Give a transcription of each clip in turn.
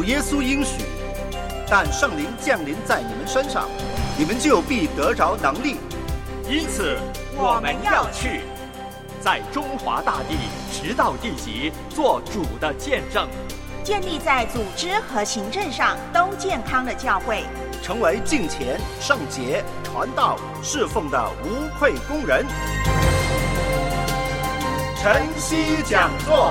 耶稣应许，但圣灵降临在你们身上，你们就必得着能力。 因此我们要去，在中华大地直到地极做主的见证， 建立在组织和行政上都健康的教会， 成为敬虔、圣洁、传道、侍奉的无愧工人。晨曦讲座。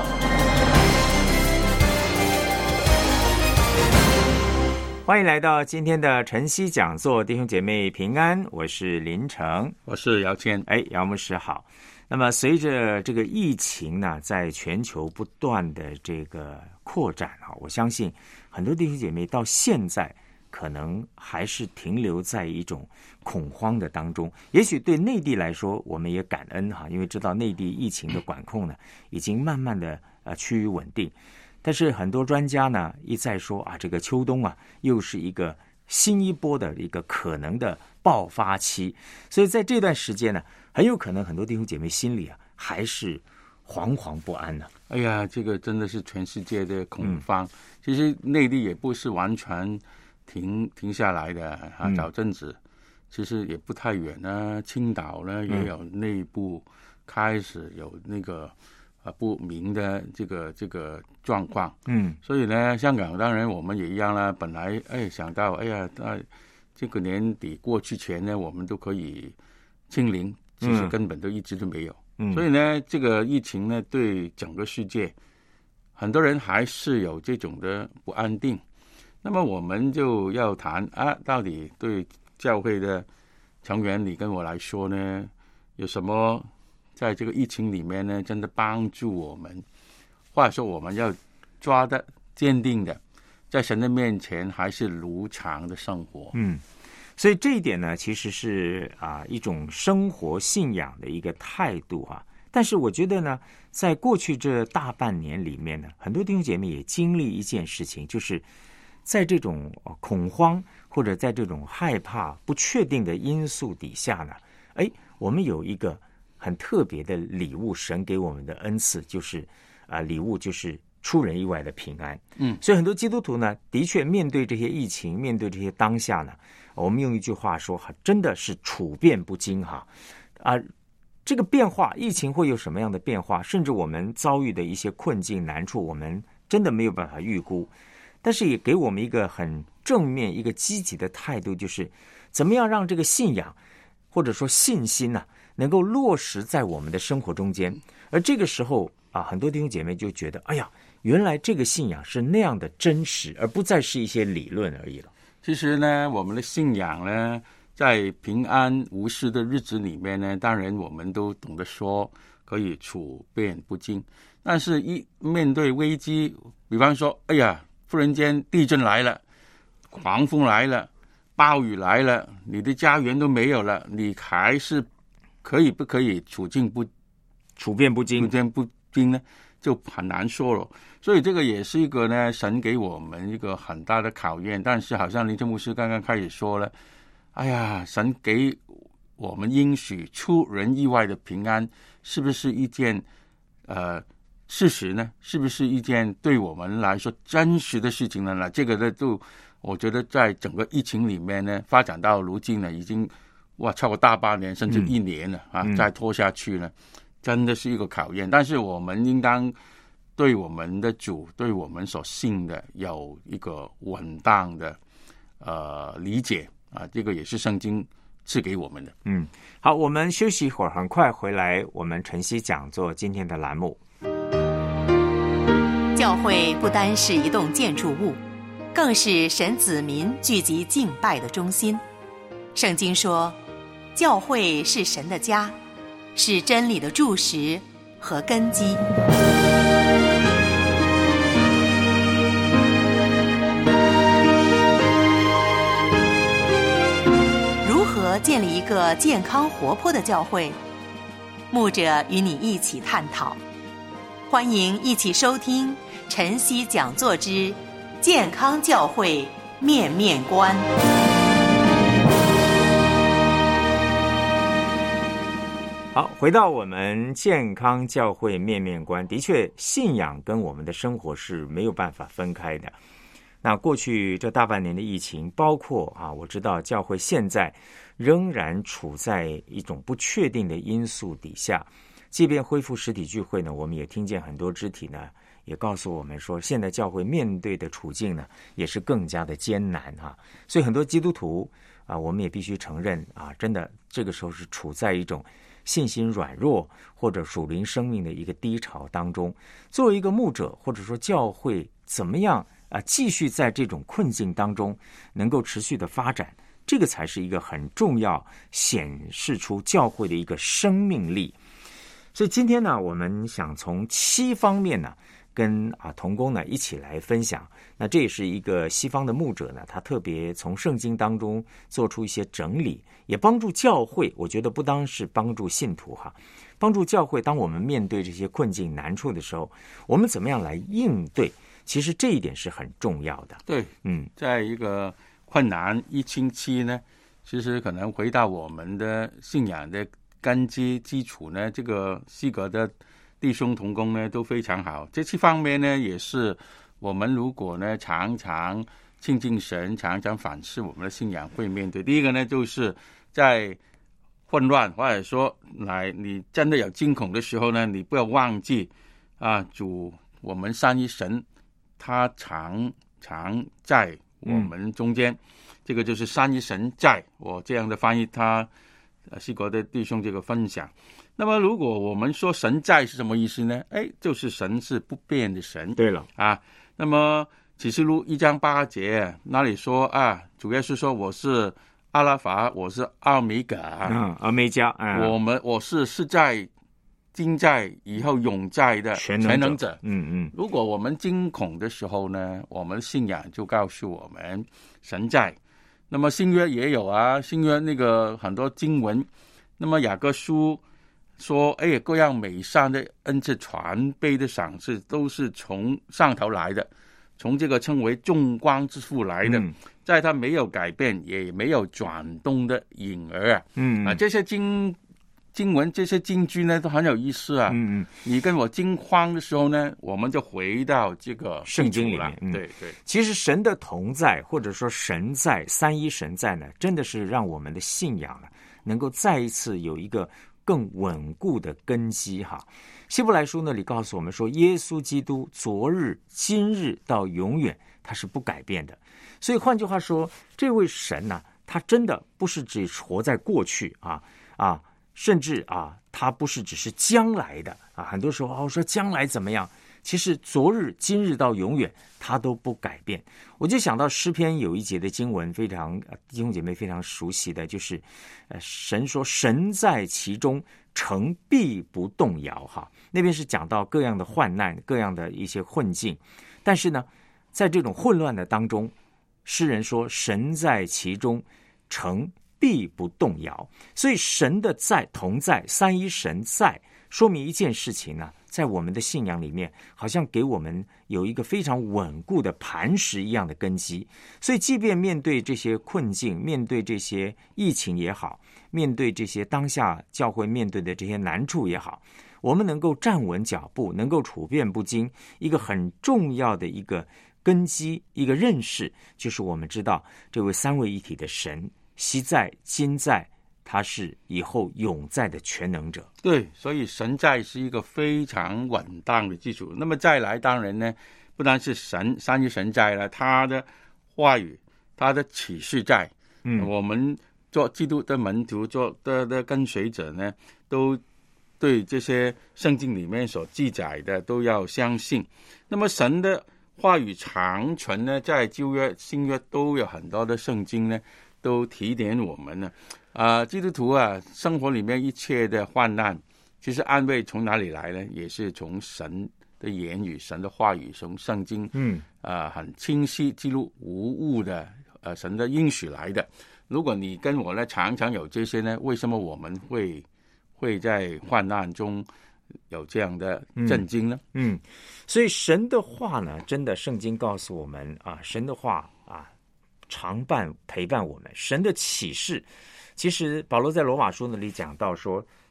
欢迎来到今天的晨曦讲座，弟兄姐妹平安，我是林成， 我是姚谦。 姚牧师好。那么随着这个疫情呢，在全球不断的这个扩展我相信很多弟兄姐妹到现在可能还是停留在一种恐慌的当中。也许对内地来说，我们也感恩因为知道内地疫情的管控呢，已经慢慢的趋于稳定。但是很多专家呢一再说这个秋冬又是一个新一波的一个可能的爆发期，所以在这段时间呢，很有可能很多弟兄姐妹心里还是惶惶不安呢。 哎呀，这个真的是全世界的恐慌。其实内地也不是完全停下来的早阵子其实也不太远呢，青岛呢也有内部开始有那个不明的这个状况。所以呢，香港当然我们也一样啦。本来想到这个年底过去前呢，我们都可以清零，其实根本都一直都没有。所以呢，这个疫情呢，对整个世界很多人还是有这种的不安定。那么我们就要谈到底对教会的成员你跟我来说呢，有什么在这个疫情里面呢，真的帮助我们，或者说我们要抓得坚定的，在神的面前还是如常的生活。 所以这一点呢，其实是一种生活信仰的一个态度但是我觉得呢，在过去这大半年里面呢，很多弟兄姐妹也经历一件事情，就是在这种恐慌或者在这种害怕不确定的因素底下呢，我们有一个很特别的礼物，神给我们的恩赐就是礼物就是出人意外的平安。所以很多基督徒呢，的确面对这些疫情，面对这些当下呢，我们用一句话说真的是处变不惊这个变化，疫情会有什么样的变化，甚至我们遭遇的一些困境难处，我们真的没有办法预估。但是也给我们一个很正面、一个积极的态度，就是怎么样让这个信仰或者说信心能够落实在我们的生活中间。而这个时候很多弟兄姐妹就觉得，原来这个信仰是那样的真实，而不再是一些理论而已了。 其实呢，我们的信仰呢，在平安无事的日子里面呢，当然我们都懂得说可以处变不惊。但是一面对危机，比方说忽然间地震来了，狂风来了，暴雨来了，你的家园都没有了，你还是不可以处变不惊呢？就很难说了。所以这个也是一个呢，神给我们一个很大的考验。但是好像林正牧师刚刚开始说了，神给我们应许出人意外的平安，是不是一件事实呢？是不是一件对我们来说真实的事情呢？这个呢，就我觉得在整个疫情里面呢，发展到如今呢，已经超过大半年甚至1年了再拖下去呢，真的是一个考验。但是我们应当对我们的主，对我们所信的有一个稳当的理解这个也是圣经赐给我们的。 好，我们休息一会儿，很快回来我们晨曦讲座今天的栏目。 教会不单是一栋建筑物，更是神子民聚集敬拜的中心。圣经说，教会是神的家，是真理的柱石和根基。如何建立一个健康活泼的教会？牧者与你一起探讨。欢迎一起收听晨曦讲座之健康教会面面观。 好，回到我们健康教会面面观，的确信仰跟我们的生活是没有办法分开的。 那过去这大半年的疫情，包括我知道教会现在仍然处在一种不确定的因素底下。即便恢复实体聚会呢，我们也听见很多肢体呢也告诉我们说，现在教会面对的处境呢也是更加的艰难所以很多基督徒我们也必须承认真的这个时候是处在一种信心软弱或者属灵生命的一个低潮当中。作为一个牧者或者说教会，怎么样继续在这种困境当中能够持续的发展，这个才是一个很重要显示出教会的一个生命力。所以今天呢，我们想从7方面呢跟同工呢一起来分享。那这也是一个西方的牧者呢，他特别从圣经当中做出一些整理，也帮助教会。我觉得不单是帮助信徒帮助教会，当我们面对这些困境难处的时候，我们怎么样来应对，其实这一点是很重要的。 对，在一个困难疫情期呢，其实可能回到我们的信仰的根基础呢，这个西格的弟兄同工呢都非常好。这7方面呢，也是我们如果呢常常亲近神，常常反思我们的信仰会面对。第一个呢，就是在混乱或者说你真的有惊恐的时候呢，你不要忘记主我们三一神他常在我们中间，这个就是三一神在。我这样的翻译他西国的弟兄这个分享。那么如果我们说神在是什么意思呢？就是神是不变的神。 对了那么启示录1章8节那里说主耶稣说，我是阿拉法，我是奥美嘎阿美加我是在今在以后永在的全能者。如果我们惊恐的时候呢，我们信仰就告诉我们神在。那么新约也有新约那个很多经文。那么雅各书说各样美善的恩赐传备的赏赐都是从上头来的，从这个称为众光之父来的，在他没有改变也没有转动的影儿这些经文这些金句呢都很有意思你跟我惊慌的时候呢，我们就回到这个圣经里面对， 其实神的同在或者说神在三一神在呢，真的是让我们的信仰能够再一次有一个更稳固的根基希伯来书那里告诉我们说，耶稣基督昨日今日到永远他是不改变的。所以换句话说，这位神他真的不是只活在过去甚至他不是只是将来的很多时候说将来怎么样，其实昨日今日到永远他都不改变。我就想到诗篇有一节的经文，非常弟兄姐妹非常熟悉的，就是神说神在其中诚必不动摇那边是讲到各样的患难，各样的一些困境，但是呢在这种混乱的当中，诗人说神在其中诚必不动摇。所以神的在同在，三一神在，说明一件事情在我们的信仰里面好像给我们有一个非常稳固的磐石一样的根基。所以即便面对这些困境，面对这些疫情也好，面对这些当下教会面对的这些难处也好，我们能够站稳脚步，能够处变不惊，一个很重要的一个根基，一个认识，就是我们知道这位三位一体的神昔在今在，他是以后永在的全能者。 对，所以神在是一个非常稳当的基础。那么再来，当然呢不单是三一神在了，他的话语，他的启示在我们做基督的门徒，做的跟随者呢，都对这些圣经里面所记载的都要相信。那么神的话语长存呢，在旧约新约都有很多的圣经呢都提点我们呢基督徒生活里面一切的患难，其实安慰从哪里来呢？也是从神的言语，神的话语，从圣经很清晰记录无误的神的应许来的。如果你跟我呢常常有这些呢，为什么我们会在患难中有这样的震惊呢？ 所以神的话呢，真的圣经告诉我们神的话常陪伴我们。神的启示，其实保罗在罗马书那里讲到说，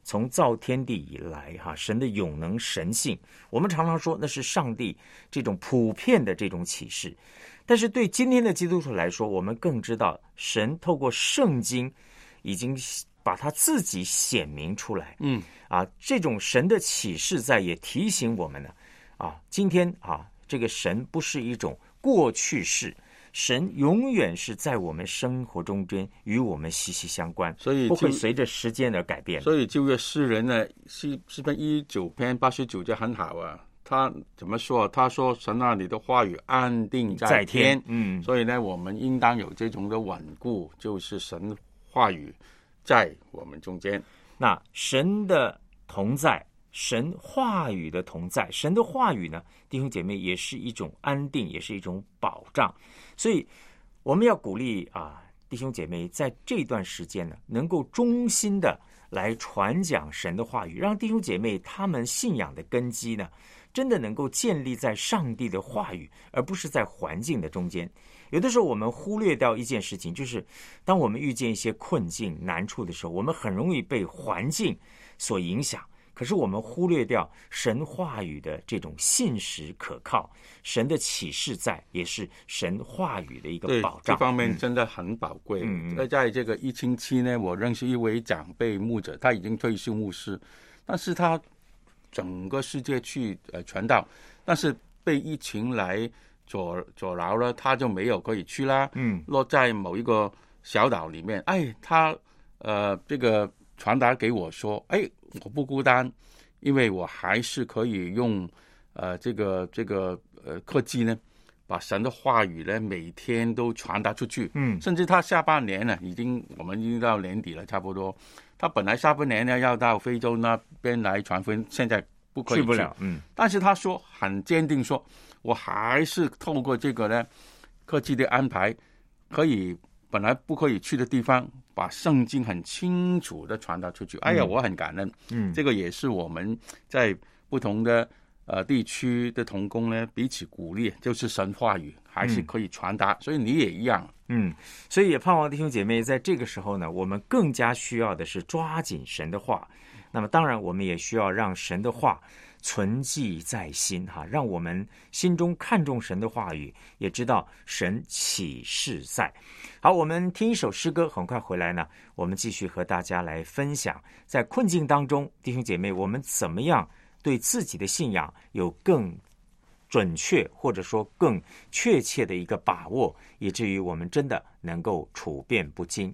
从造天地以来神的永能神性，我们常常说那是上帝这种普遍的这种启示。但是对今天的基督徒来说，我们更知道神透过圣经已经把他自己显明出来。这种神的启示在也提醒我们呢，今天这个神不是一种过去式，神永远是在我们生活中间与我们息息相关， 所以不会随着时间而改变。 所以旧约诗人呢，诗篇19篇89就很好啊。他怎么说？他说：“神啊，你的话语安定在天。”所以呢，我们应当有这种的稳固，就是神话语在我们中间。 那神的同在，神话语的同在，神的话语呢，弟兄姐妹也是一种安定，也是一种保障。所以我们要鼓励弟兄姐妹在这段时间呢，能够忠心的来传讲神的话语，让弟兄姐妹他们信仰的根基呢，真的能够建立在上帝的话语，而不是在环境的中间。有的时候我们忽略掉一件事情，就是当我们遇见一些困境难处的时候，我们很容易被环境所影响，可是我们忽略掉神话语的这种信实可靠，神的启示在，也是神话语的一个保障。 这方面真的很宝贵。在这个疫情期呢，我认识一位长辈牧者，他已经退休牧师，但是他整个世界去传道，但是被疫情来阻挠了，他就没有可以去啦。落在某一个小岛里面，他这个传达给我说，我不孤单，因为我还是可以用这个科技呢，把神的话语呢每天都传达出去。甚至他下半年呢，我们已经到年底了，差不多。他本来下半年呢要到非洲那边来传福音，现在不可以去不了。 但是他说很坚定说，我还是透过这个呢科技的安排，可以本来不可以去的地方，把圣经很清楚的传达出去。我很感恩。这个也是我们在不同的地区的同工呢彼此鼓励，就是神话语还是可以传达。所以你也一样。 所以也盼望弟兄姐妹在这个时候呢，我们更加需要的是抓紧神的话。那么当然我们也需要让神的话存记在心让我们心中看重神的话语，也知道神启示在。好，我们听一首诗歌，很快回来呢，我们继续和大家来分享，在困境当中，弟兄姐妹我们怎么样对自己的信仰有更准确或者说更确切的一个把握，以至于我们真的能够处变不惊。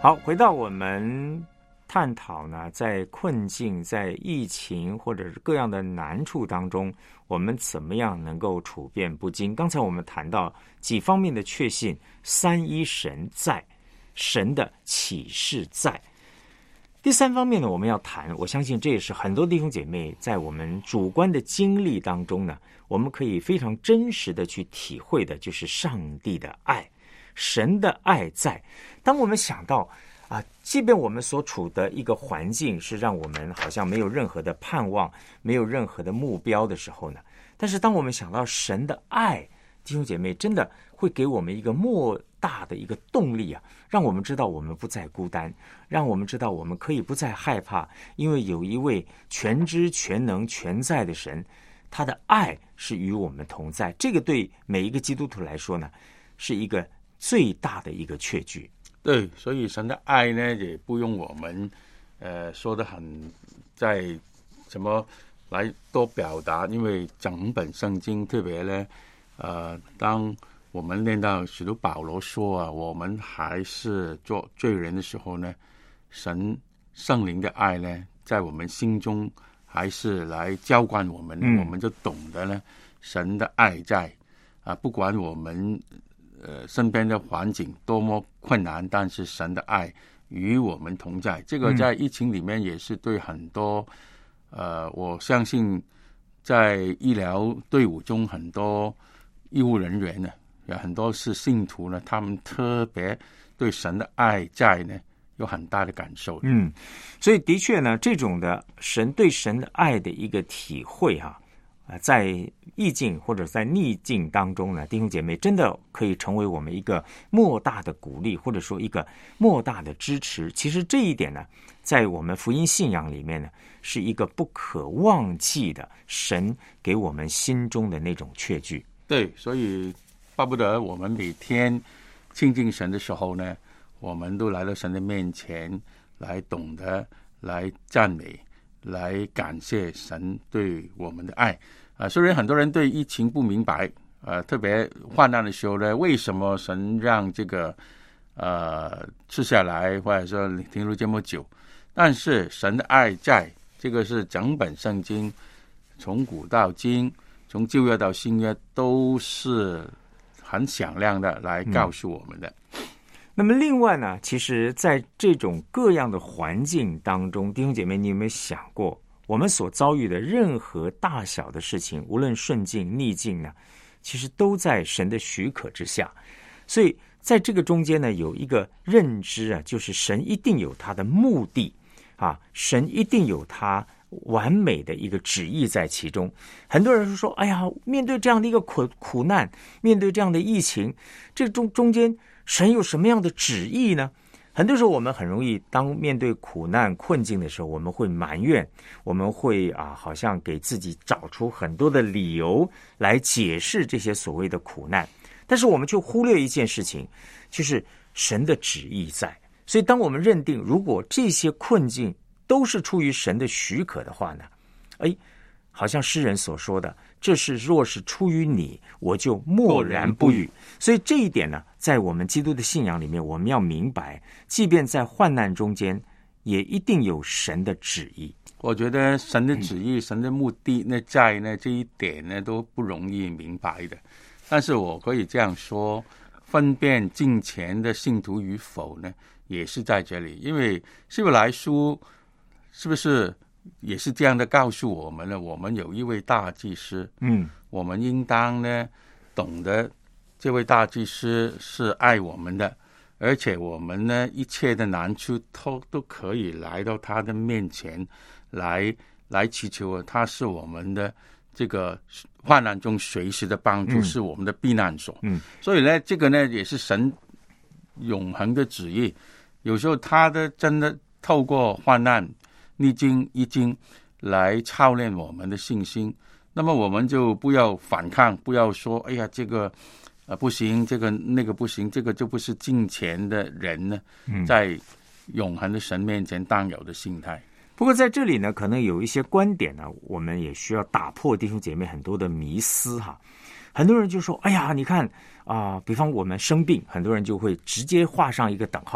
好，回到我们探讨呢，在困境、在疫情或者是各样的难处当中，我们怎么样能够处变不惊？刚才我们谈到几方面的确信：三一神在，神的启示在。第三方面呢，我们要谈，我相信这也是很多弟兄姐妹在我们主观的经历当中呢，我们可以非常真实的去体会的，就是上帝的爱，神的爱在。当我们想到即便我们所处的一个环境是让我们好像没有任何的盼望，没有任何的目标的时候呢，但是当我们想到神的爱，弟兄姐妹真的会给我们一个莫大的一个动力让我们知道我们不再孤单，让我们知道我们可以不再害怕，因为有一位全知全能全在的神，他的爱是与我们同在。这个对每一个基督徒来说呢，是一个最大的一个确据。 对，所以神的爱呢，也不用我们说得很在怎么来多表达，因为整本圣经特别呢当我们念到使徒保罗说我们还是做罪人的时候呢，神圣灵的爱呢，在我们心中还是来浇灌我们，我们就懂得呢神的爱在不管我们身边的环境多么困难，但是神的爱与我们同在。这个在疫情里面也是对很多我相信在医疗队伍中很多医务人员呢，有很多是信徒呢，他们特别对神的爱在呢有很大的感受。 所以的确呢，这种的神对神的爱的一个体会在逆境或者在逆境当中呢，弟兄姐妹真的可以成为我们一个莫大的鼓励，或者说一个莫大的支持。其实这一点呢，在我们福音信仰里面呢，是一个不可忘记的神给我们心中的那种确据。 对，所以巴不得我们每天亲近神的时候呢，我们都来到神的面前，来懂得来赞美，来感谢神对我们的爱虽然很多人对疫情不明白特别患难的时候呢，为什么神让这个吃下来，或者说停留这么久，但是神的爱在，这个是整本圣经从古到今，从旧约到新约都是很响亮的来告诉我们的。 那么另外呢，其实在这种各样的环境当中，弟兄姐妹，你有没有想过，我们所遭遇的任何大小的事情，无论顺境逆境呢，其实都在神的许可之下。所以在这个中间呢，有一个认知就是神一定有他的目的神一定有他完美的一个旨意在其中。很多人说哎呀，面对这样的一个苦难，面对这样的疫情，这中间神有什么样的旨意呢？很多时候我们很容易当面对苦难困境的时候，我们会埋怨，我们会好像给自己找出很多的理由来解释这些所谓的苦难，但是我们却忽略一件事情，就是神的旨意在。所以当我们认定如果这些困境都是出于神的许可的话呢，好像诗人所说的，这事若是出于你，我就默然不语。所以这一点呢，在我们基督的信仰里面，我们要明白，即便在患难中间，也一定有神的旨意。 我觉得神的旨意、神的目的呢，在呢这一点呢都不容易明白的。但是我可以这样说，分辨敬虔的信徒与否呢，也是在这里。因为希伯来书是不是也是这样的告诉我们呢？我们有一位大祭司，我们应当呢懂得这位大祭司是爱我们的，而且我们呢一切的难处都可以来到他的面前来祈求他是我们的这个患难中随时的帮助，是我们的避难所。所以呢，这个呢也是神永恒的旨意。有时候他的真的透过患难逆境疫境来操练我们的信心，那么我们就不要反抗，不要说哎呀这个不行，这个那个不行，这个就不是敬虔的人呢在永恒的神面前当有的心态。 不过在这里呢，可能有一些观点呢，我们也需要打破弟兄姐妹很多的迷思很多人就说哎呀，你看比方我们生病，很多人就会直接画上一个等号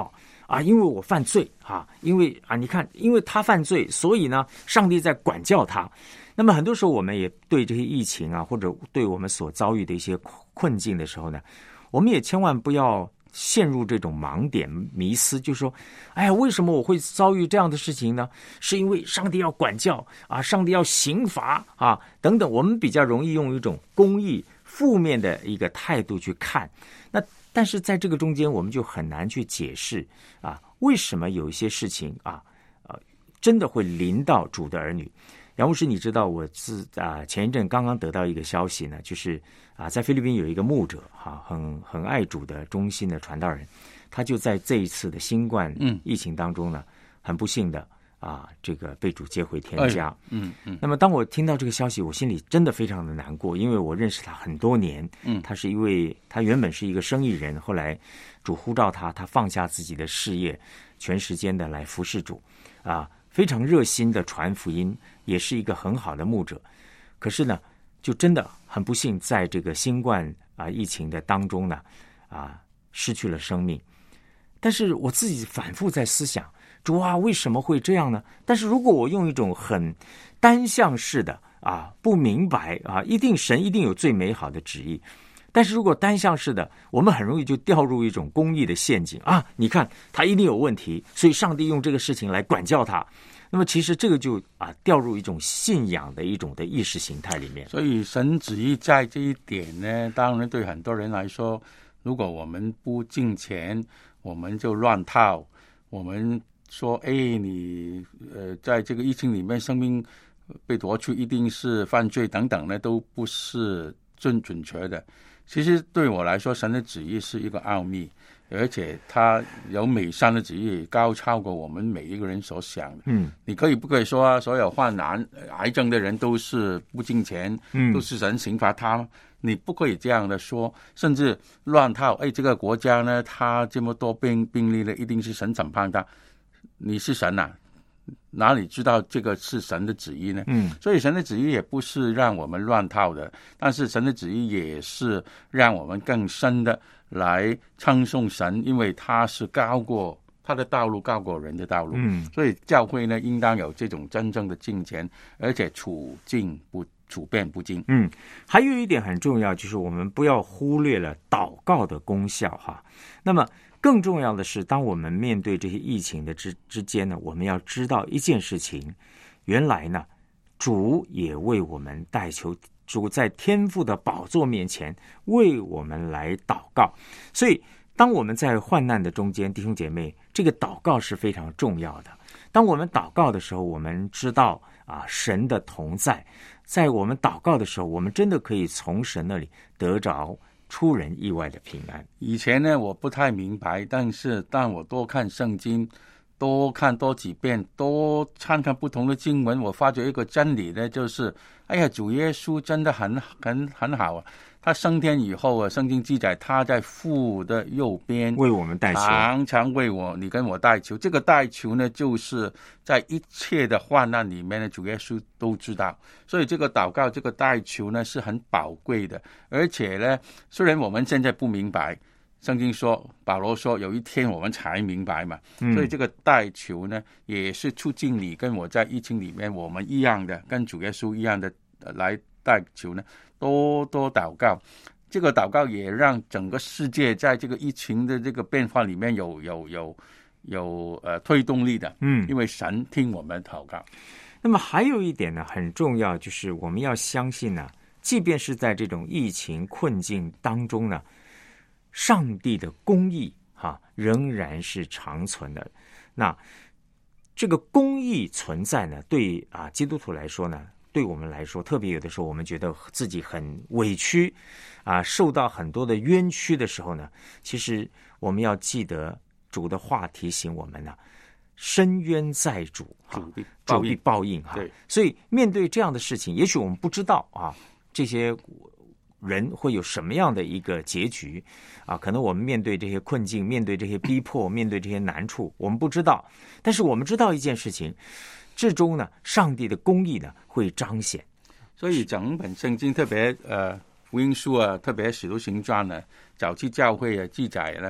啊，因为我犯罪啊，因为啊，你看，因为他犯罪，所以呢，上帝在管教他。那么很多时候，我们也对这些疫情啊，或者对我们所遭遇的一些困境的时候呢，我们也千万不要陷入这种盲点迷思，就是说，哎呀，为什么我会遭遇这样的事情呢？是因为上帝要管教啊，上帝要刑罚啊，等等。我们比较容易用一种公义、负面的一个态度去看。那但是在这个中间，我们就很难去解释啊，为什么有一些事情啊，真的会临到主的儿女。杨牧师，你知道我前一阵刚刚得到一个消息呢，就是在菲律宾有一个牧者很爱主的忠心的传道人，他就在这一次的新冠疫情当中呢，很不幸的这个被主接回天家。那么当我听到这个消息，我心里真的非常的难过，因为我认识他很多年，他原本是一个生意人，后来主呼召他放下自己的事业，全时间的来服侍主非常热心的传福音，也是一个很好的牧者。可是呢，就真的很不幸，在这个新冠疫情的当中呢，失去了生命。但是我自己反复在思想，主啊，为什么会这样呢？但是如果我用一种很单向式的不明白神一定有最美好的旨意。但是如果单向式的，我们很容易就掉入一种公义的陷阱你看他一定有问题，所以上帝用这个事情来管教他。那么其实这个就掉入一种信仰的一种的意识形态里面。 所以神旨意在这一点呢，当然对很多人来说，如果我们不敬虔，我们就乱套，我们说你在这个疫情里面生命被夺去一定是犯罪等等呢，都不是准确的。其实对我来说，神的旨意是一个奥秘，而且他有美善的旨意，高超过我们每一个人所想的。你不可以说所有患癌症的人都是不敬虔，都是神刑罚他？你不可以这样的说，甚至乱套。这个国家呢，他这么多病例呢，一定是神审判他。你是神哪里知道这个是神的旨意呢？所以神的旨意也不是让我们乱套的，但是神的旨意也是让我们更深的来称颂神，因为他是他的道路高过人的道路。所以教会呢，应当有这种真正的敬虔，而且处变不惊。 还有一点很重要，就是我们不要忽略了祷告的功效那么更重要的是，当我们面对这些疫情的之间呢，我们要知道一件事情，原来呢，主也为我们代求，主在天父的宝座面前为我们来祷告。所以当我们在患难的中间，弟兄姐妹，这个祷告是非常重要的。当我们祷告的时候，我们知道神的同在，在我们祷告的时候，我们真的可以从神那里得着出人意外的平安。 以前呢，我不太明白，但我多看圣经，多看多几遍，多看看不同的经文，我发觉一个真理呢，就是主耶稣真的很好他升天以后圣经记载他在父的右边为我们代求， 常常为你跟我代求。这个代求呢，就是在一切的患难里面呢，主耶稣都知道。所以这个祷告，这个代求呢，是很宝贵的。而且呢，虽然我们现在不明白，圣经说，保罗说有一天我们才明白嘛。所以这个代求呢，也是促进你跟我在疫情里面我们一样的，跟主耶稣一样的来代求呢，多祷告。这个祷告也让整个世界在这个疫情的这个变化里面有推动力的。因为神听我们祷告。 那么还有一点呢，很重要，就是我们要相信呢，即便是在这种疫情困境当中呢，上帝的公义仍然是长存的。那这个公义存在呢，对基督徒来说呢，对我们来说，特别有的时候我们觉得自己很委屈受到很多的冤屈的时候呢，其实我们要记得主的话提醒我们呢，深渊在主主必报应对， 所以面对这样的事情，也许我们不知道这些人会有什么样的一个结局可能我们面对这些困境，面对这些逼迫，面对这些难处，我们不知道。但是我们知道一件事情，至终呢，上帝的公义呢会彰显。 所以整本圣经，特别福音书特别使徒行传呢，早期教会记载呢，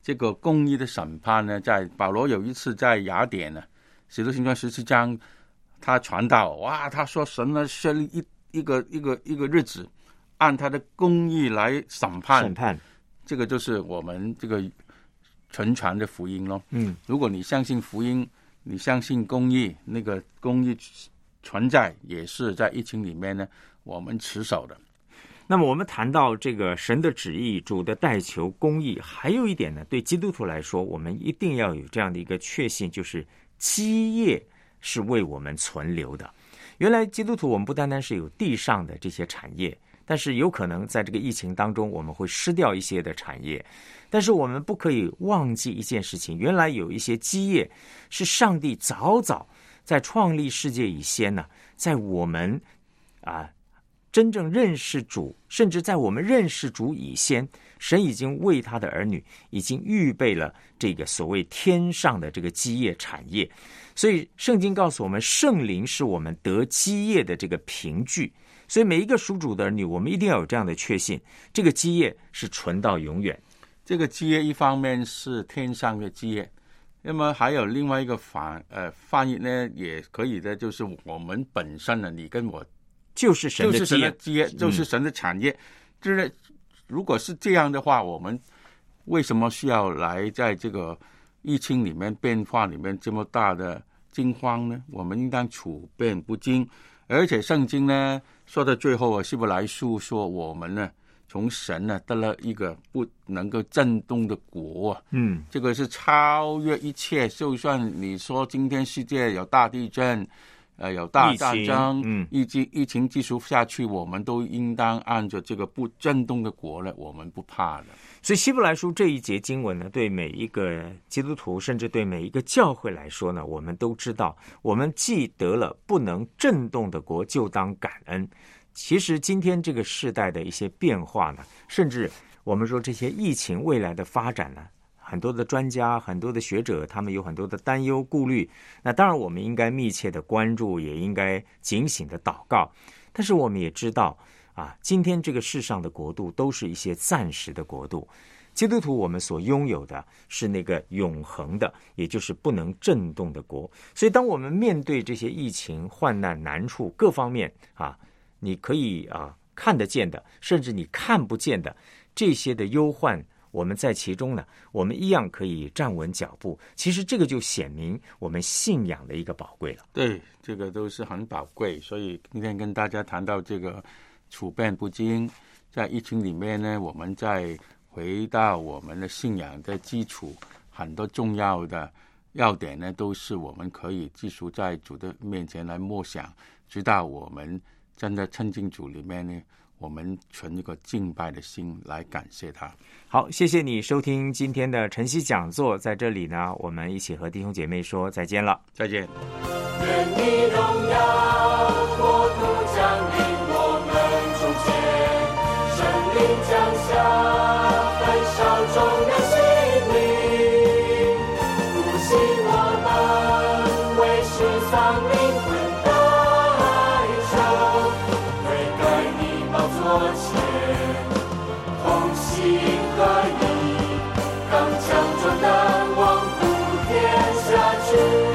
这个公义的审判呢，在保罗有一次在雅典呢，使徒行传17章，他传道，哇，他说神呢设立一个日子，按他的公义来审判，这个就是我们这个纯传的福音咯。如果你相信福音，你相信公义，那个公义存在也是在疫情里面呢，我们持守的。 那么我们谈到这个神的旨意，主的代求公义，还有一点呢，对基督徒来说，我们一定要有这样的一个确信，就是基业是为我们存留的。原来基督徒我们不单单是有地上的这些产业，但是有可能在这个疫情当中我们会失掉一些的产业，但是我们不可以忘记一件事情，原来有一些基业是上帝早早在创立世界以先呢，在我们真正认识主，甚至在我们认识主以先，神已经为他的儿女已经预备了这个所谓天上的这个基业产业。所以圣经告诉我们，圣灵是我们得基业的这个凭据。所以每一个属主的儿女，我们一定要有这样的确信，这个基业是存到永远。 这个基业一方面是天上的基业，那么还有另外一个翻译呢，也可以的，就是我们本身呢，你跟我就是神的基业， 就是神的产业。就是如果是这样的话，我们为什么需要来在这个疫情里面变化里面这么大的惊慌呢？我们应当处变不惊。而且圣经呢说到最后希伯来书说，我们呢从神呢得了一个不能够震动的国这个是超越一切。就算你说今天世界有大地震，有大战争，疫情继续下去，我们都应当按着这个不震动的国呢，我们不怕的。 所以希伯来书这一节经文呢，对每一个基督徒，甚至对每一个教会来说呢，我们都知道，我们既得了不能震动的国，就当感恩。其实今天这个世代的一些变化呢，甚至我们说这些疫情未来的发展呢，很多的专家，很多的学者，他们有很多的担忧顾虑。那当然我们应该密切的关注，也应该警醒的祷告。但是我们也知道今天这个世上的国度都是一些暂时的国度，基督徒我们所拥有的是那个永恒的，也就是不能震动的国。所以当我们面对这些疫情、患难、难处各方面你可以看得见的，甚至你看不见的这些的忧患，我们在其中呢，我们一样可以站稳脚步。其实这个就显明我们信仰的一个宝贵了。 对，这个都是很宝贵。所以今天跟大家谈到这个处变不惊，在疫情里面呢，我们再回到我们的信仰的基础，很多重要的要点呢，都是我们可以继续在主的面前来默想，直到我们真的亲近主里面呢，我们存一个敬拜的心来感谢他。 好，谢谢你收听今天的晨曦讲座，在这里呢，我们一起和弟兄姐妹说再见了。 再见。 愿你荣耀国度降临我们中间，圣灵降下焚烧众人心灵，复兴我们为世丧灵魂代求，悔改你宝座前同心合一，刚强壮胆往普天下去。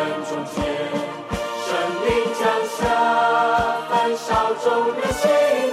众人心